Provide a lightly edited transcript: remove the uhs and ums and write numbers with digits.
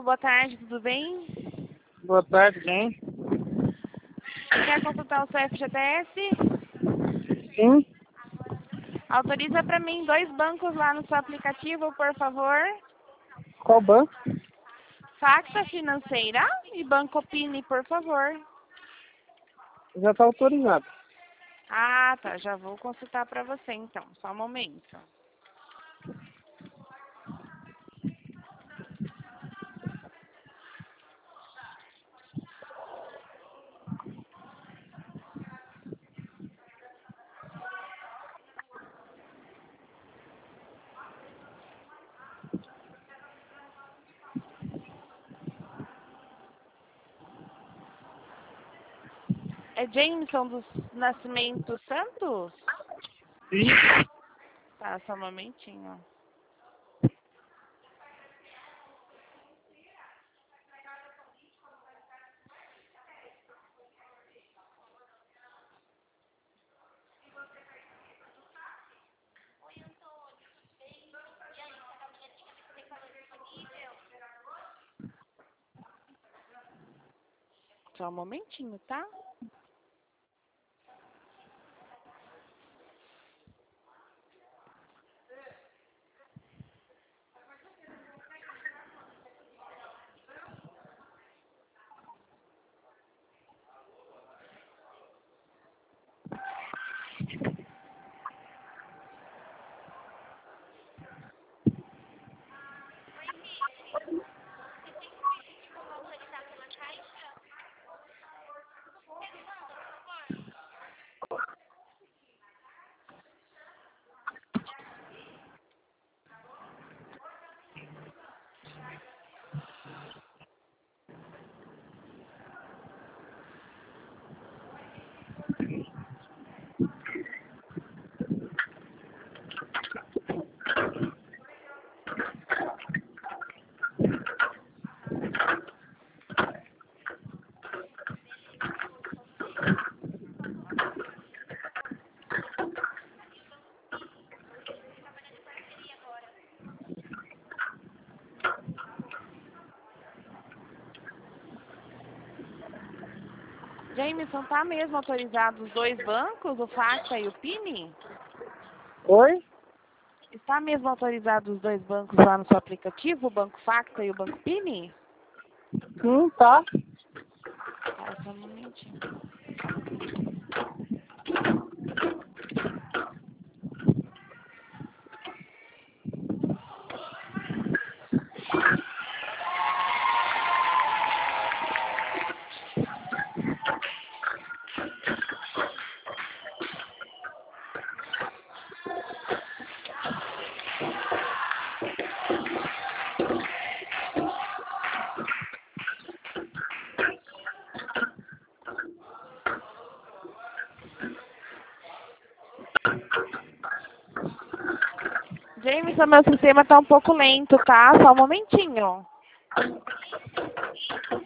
boa tarde, tudo bem? Boa tarde, quem? Quer consultar o seu FGTS? Sim. Autoriza para mim 2 bancos lá no seu aplicativo, por favor. Qual banco? Facta Financeira e Banco Pini, por favor. Já está autorizado. Ah, tá. Já vou consultar para você, então. Só um momento. É Jameson dos Nascimento Santos? Sim. Tá, só um momentinho. Só um momentinho, tá? Jameson, tá mesmo autorizado os 2 bancos, o Facta e o Pini? Oi? Está mesmo autorizado os 2 bancos lá no seu aplicativo, o Banco Facta e o Banco Pini? Sim, tá. Tá, só um momentinho. Jameson, meu sistema tá um pouco lento, tá? Só um momentinho.